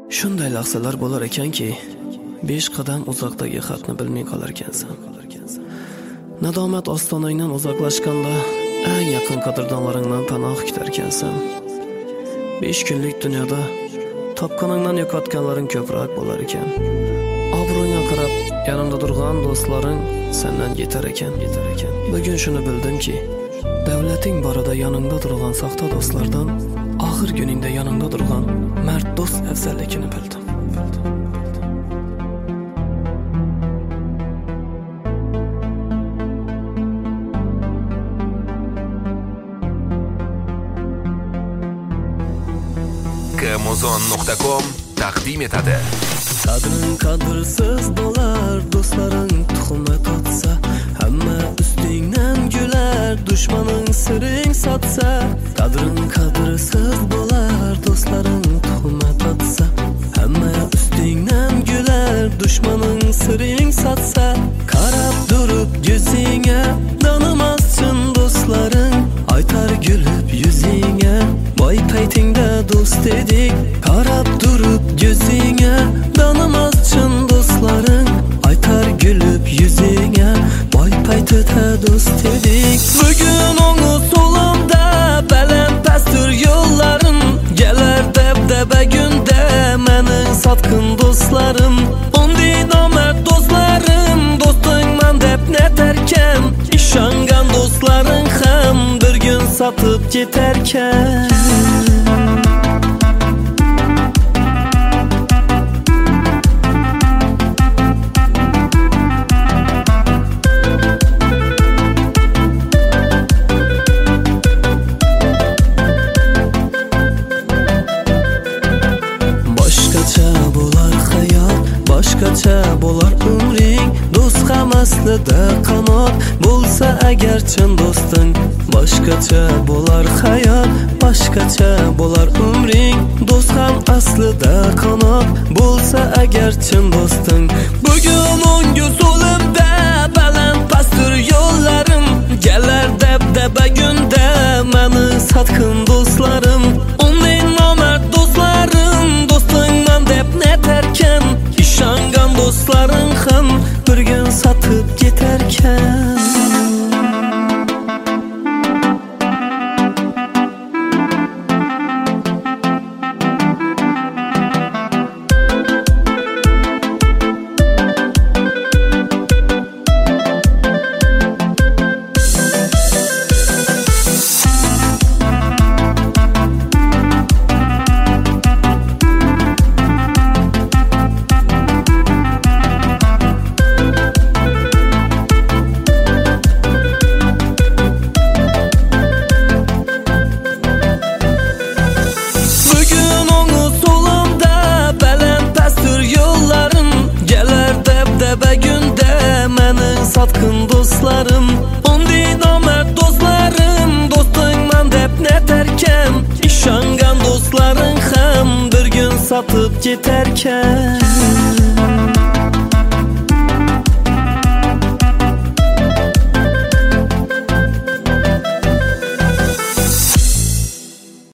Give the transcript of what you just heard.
Shunday lahzalar bo'lar ekanki, 5 qadam uzoqdagi xatni bilmay qolar ekansan. Nadomat ostonangdan uzoqlashganda eng yaqin qadrdonlaringdan panoh kutar ekansan. 5 kunlik dunyoda topganingdan yo'qotganlaring ko'proq bo'lar ekan. Obro'yga qarab yanında turgan do'stlaring sendan yetar ekan. Bugun shuni bildimki, davlating borida yoningda turgan soxta do'stlardan oxir kuningda yoningda turgan mard do'st afzalligini bildim. Amazon.com taqdim etadi. Qadring qadrsiz bo'lar, do'stlaring tuhmat otsa, hamma ustingdan gülar, dushmaning siring sotsa. Qadring qadrsiz bo'lar, do'stlaring tuhmat otsa, hamma ustingdan gülar, dushmaning siring sotsa. Qarab turib yuzingga, tanimassin do'stlaring, aytar gulib yuzingga, boy paytingda do'st edik. Qarab turib yuzingga, tanimassin do'stlaring, aytar gulib yuzingga, boy paytida do'st edik. Bugun o'ngu so'limda baland pastur yo'llarim, kelar dabdaba gunda mening sotqin do'stlarim. Unday nomard do'stlarim, do'stingman deb netarkan, ishongan do'stlaring ham bir kun sotib ketarkan. Boshqacha bo'lar umring, do'st ham aslida qanot bo'lsa agar chin do'sting. Boshqacha bo'lar hayot, boshqacha bo'lar umring, do'st ham aslida qanot bo'lsa agar chin do'sting. Bugun o'ngu so'limda baland pastur yo'llarim, kelar dabdaba gunda meni sotqin do'stlarim. Unday nomard do'stlarim, do'stingman deb netarkan, ishongan do'stlaring ham bir kun sotib ketarkan. Sotqin do'stlarim, unday nomard do'stlarim, do'stingman deb netarkan, ishongan do'stlaring ham bir kun sotib ketarkan.